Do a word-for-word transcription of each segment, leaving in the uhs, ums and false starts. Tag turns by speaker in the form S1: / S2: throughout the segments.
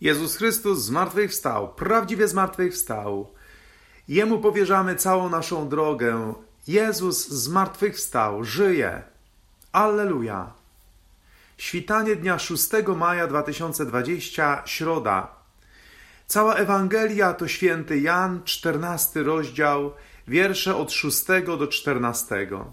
S1: Jezus Chrystus zmartwychwstał, prawdziwie zmartwychwstał. Jemu powierzamy całą naszą drogę. Jezus zmartwychwstał, żyje. Alleluja. Świtanie dnia szóstego maja dwa tysiące dwudziestego, środa. Cała Ewangelia to święty Jan, czternasty rozdział, wiersze od szóstego do czternastego.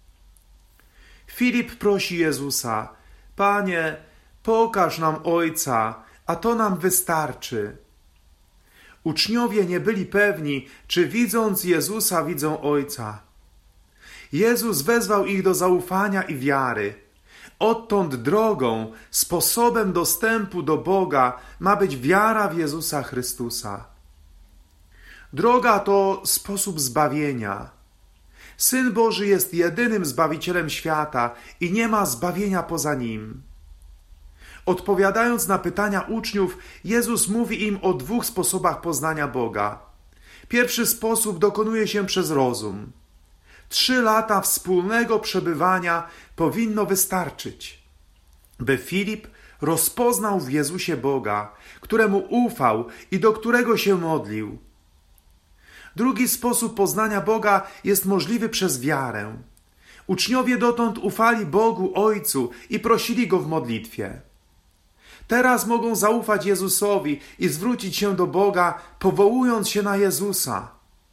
S1: Filip prosi Jezusa: Panie, pokaż nam Ojca, a to nam wystarczy. Uczniowie nie byli pewni, czy widząc Jezusa widzą Ojca. Jezus wezwał ich do zaufania i wiary. Odtąd drogą, sposobem dostępu do Boga ma być wiara w Jezusa Chrystusa. Droga to sposób zbawienia. Syn Boży jest jedynym Zbawicielem świata i nie ma zbawienia poza Nim. Odpowiadając na pytania uczniów, Jezus mówi im o dwóch sposobach poznania Boga. Pierwszy sposób dokonuje się przez rozum. Trzy lata wspólnego przebywania powinno wystarczyć, by Filip rozpoznał w Jezusie Boga, któremu ufał i do którego się modlił. Drugi sposób poznania Boga jest możliwy przez wiarę. Uczniowie dotąd ufali Bogu Ojcu i prosili Go w modlitwie. Teraz mogą zaufać Jezusowi i zwrócić się do Boga, powołując się na Jezusa.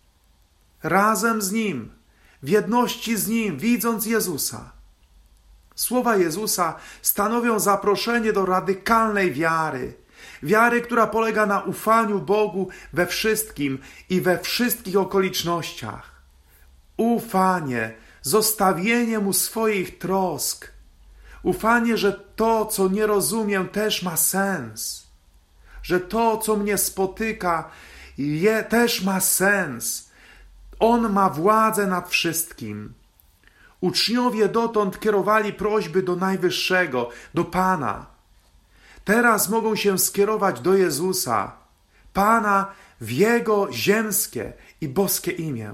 S1: Razem z Nim, w jedności z Nim, widząc Jezusa. Słowa Jezusa stanowią zaproszenie do radykalnej wiary. Wiary, która polega na ufaniu Bogu we wszystkim i we wszystkich okolicznościach. Ufanie, zostawienie Mu swoich trosk. Ufanie, że to, co nie rozumiem, też ma sens. Że to, co mnie spotyka, je, też ma sens. On ma władzę nad wszystkim. Uczniowie dotąd kierowali prośby do Najwyższego, do Pana. Teraz mogą się skierować do Jezusa, Pana, w Jego ziemskie i boskie imię.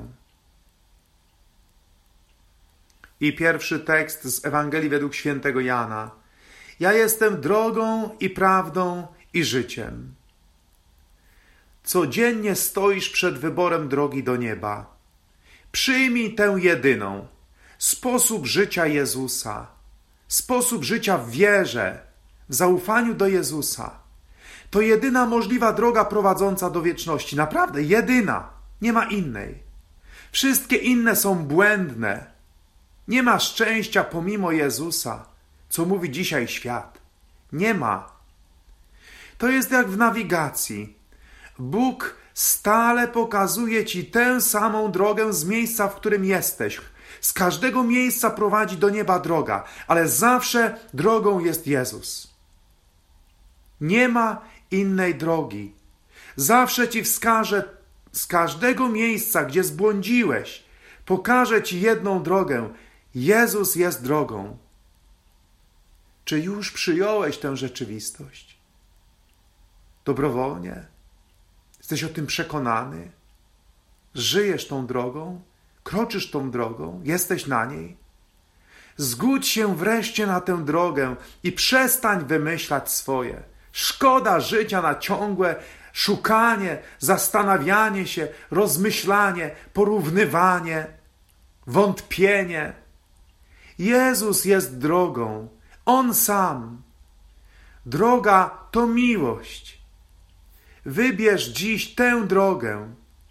S1: I pierwszy tekst z Ewangelii według świętego Jana. Ja jestem drogą i prawdą i życiem. Codziennie stoisz przed wyborem drogi do nieba. Przyjmij tę jedyną, sposób życia Jezusa, sposób życia w wierze, w zaufaniu do Jezusa. To jedyna możliwa droga prowadząca do wieczności. Naprawdę jedyna, nie ma innej. Wszystkie inne są błędne. Nie ma szczęścia pomimo Jezusa, co mówi dzisiaj świat. Nie ma. To jest jak w nawigacji. Bóg stale pokazuje ci tę samą drogę z miejsca, w którym jesteś. Z każdego miejsca prowadzi do nieba droga, ale zawsze drogą jest Jezus. Nie ma innej drogi. Zawsze ci wskaże z każdego miejsca, gdzie zbłądziłeś, pokaże ci jedną drogę. Jezus jest drogą. Czy już przyjąłeś tę rzeczywistość? Dobrowolnie? Jesteś o tym przekonany? Żyjesz tą drogą? Kroczysz tą drogą? Jesteś na niej? Zgódź się wreszcie na tę drogę i przestań wymyślać swoje. Szkoda życia na ciągłe szukanie, zastanawianie się, rozmyślanie, porównywanie, wątpienie. Jezus jest drogą. On sam. Droga to miłość. Wybierz dziś tę drogę.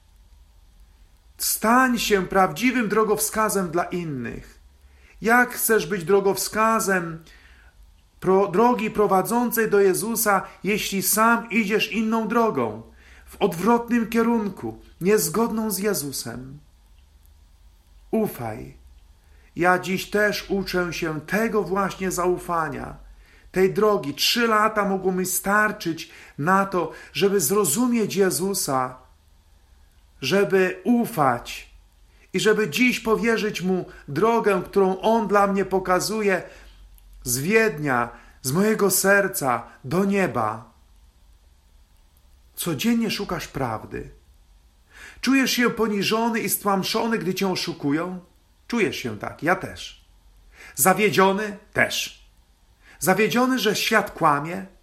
S1: Stań się prawdziwym drogowskazem dla innych. Jak chcesz być drogowskazem pro, drogi prowadzącej do Jezusa, jeśli sam idziesz inną drogą, w odwrotnym kierunku, niezgodną z Jezusem? Ufaj. Ja dziś też uczę się tego właśnie zaufania, tej drogi. Trzy lata mogło mi starczyć na to, żeby zrozumieć Jezusa, żeby ufać i żeby dziś powierzyć Mu drogę, którą On dla mnie pokazuje z Wiednia, z mojego serca do nieba. Codziennie szukasz prawdy. Czujesz się poniżony i stłamszony, gdy cię oszukują? Czujesz się tak, ja też. Zawiedziony? Też. Zawiedziony, że świat kłamie?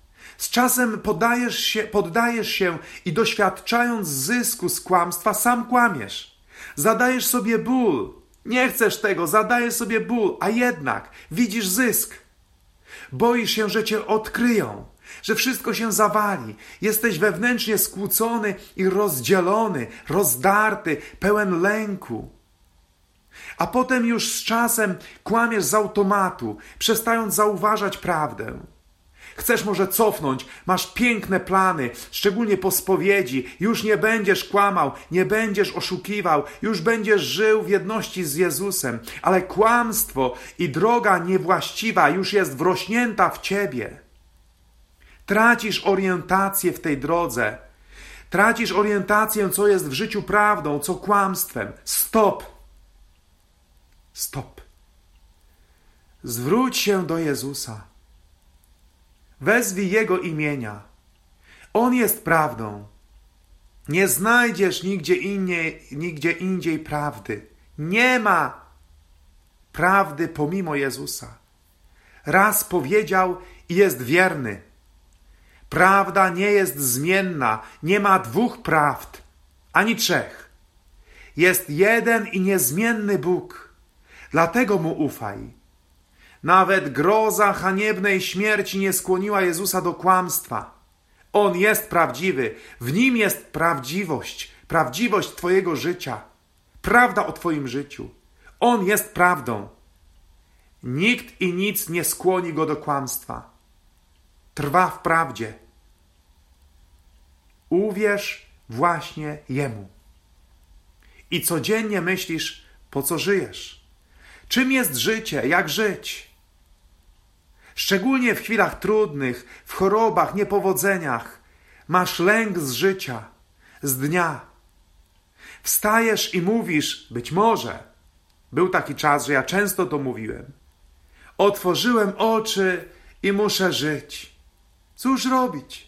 S1: Z czasem poddajesz się, poddajesz się i doświadczając zysku z kłamstwa, sam kłamiesz. Zadajesz sobie ból. Nie chcesz tego, zadajesz sobie ból, a jednak widzisz zysk. Boisz się, że cię odkryją, że wszystko się zawali. Jesteś wewnętrznie skłócony i rozdzielony, rozdarty, pełen lęku. A potem już z czasem kłamiesz z automatu, przestając zauważać prawdę. Chcesz może cofnąć, masz piękne plany, szczególnie po spowiedzi. Już nie będziesz kłamał, nie będziesz oszukiwał, już będziesz żył w jedności z Jezusem. Ale kłamstwo i droga niewłaściwa już jest wrośnięta w ciebie. Tracisz orientację w tej drodze. Tracisz orientację, co jest w życiu prawdą, co kłamstwem. Stop! Stop! Zwróć się do Jezusa. Wezwij Jego imienia. On jest prawdą. Nie znajdziesz nigdzie indziej, nigdzie indziej prawdy. Nie ma prawdy pomimo Jezusa. Raz powiedział i jest wierny. Prawda nie jest zmienna. Nie ma dwóch prawd, ani trzech. Jest jeden i niezmienny Bóg. Dlatego Mu ufaj. Nawet groza haniebnej śmierci nie skłoniła Jezusa do kłamstwa. On jest prawdziwy. W Nim jest prawdziwość. Prawdziwość Twojego życia. Prawda o Twoim życiu. On jest prawdą. Nikt i nic nie skłoni Go do kłamstwa. Trwa w prawdzie. Uwierz właśnie Jemu. I codziennie myślisz, po co żyjesz? Czym jest życie? Jak żyć? Szczególnie w chwilach trudnych, w chorobach, niepowodzeniach, masz lęk z życia, z dnia. Wstajesz i mówisz, być może, był taki czas, że ja często to mówiłem, otworzyłem oczy i muszę żyć. Cóż robić?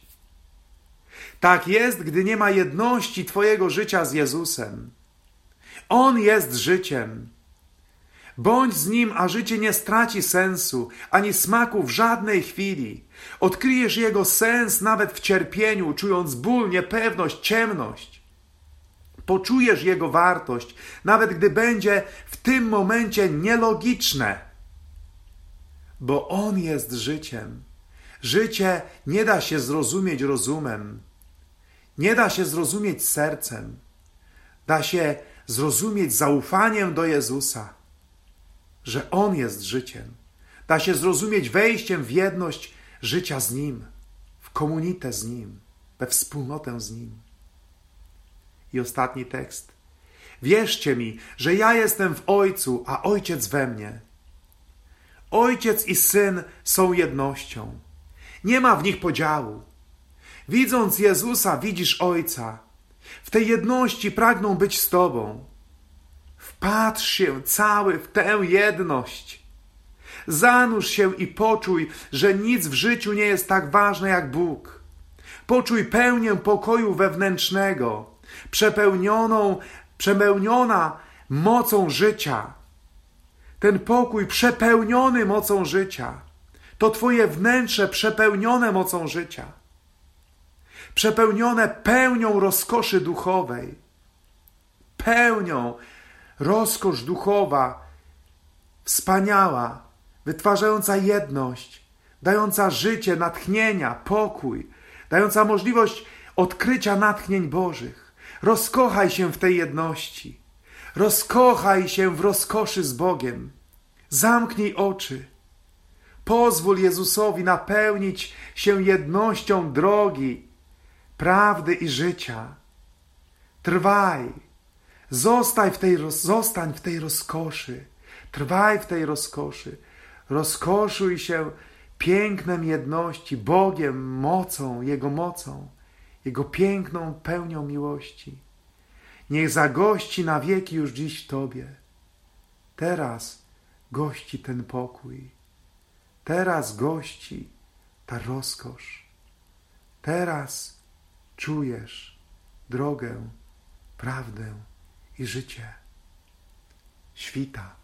S1: Tak jest, gdy nie ma jedności Twojego życia z Jezusem. On jest życiem. Bądź z Nim, a życie nie straci sensu, ani smaku w żadnej chwili. Odkryjesz Jego sens nawet w cierpieniu, czując ból, niepewność, ciemność. Poczujesz Jego wartość, nawet gdy będzie w tym momencie nielogiczne. Bo On jest życiem. Życie nie da się zrozumieć rozumem. Nie da się zrozumieć sercem. Da się zrozumieć zaufaniem do Jezusa, że On jest życiem. Da się zrozumieć wejściem w jedność życia z Nim, w komunitę z Nim, we wspólnotę z Nim. I ostatni tekst. Wierzcie mi, że ja jestem w Ojcu, a Ojciec we mnie. Ojciec i Syn są jednością. Nie ma w nich podziału. Widząc Jezusa, widzisz Ojca. W tej jedności pragną być z Tobą. Wpatrz się cały w tę jedność. Zanurz się i poczuj, że nic w życiu nie jest tak ważne jak Bóg. Poczuj pełnię pokoju wewnętrznego, przepełnioną, przepełniona mocą życia. Ten pokój przepełniony mocą życia. To Twoje wnętrze przepełnione mocą życia. Przepełnione pełnią rozkoszy duchowej. Pełnią rozkosz duchowa, wspaniała, wytwarzająca jedność, dająca życie, natchnienia, pokój, dająca możliwość odkrycia natchnień Bożych. Rozkochaj się w tej jedności. Rozkochaj się w rozkoszy z Bogiem. Zamknij oczy. Pozwól Jezusowi napełnić się jednością drogi, prawdy i życia. Trwaj. Zostań w tej, zostań w tej rozkoszy. Trwaj w tej rozkoszy. Rozkoszuj się pięknem jedności, Bogiem, mocą, Jego mocą, Jego piękną pełnią miłości. Niech zagości na wieki już dziś w Tobie. Teraz gości ten pokój. Teraz gości ta rozkosz. Teraz czujesz drogę, prawdę i życie. Świta.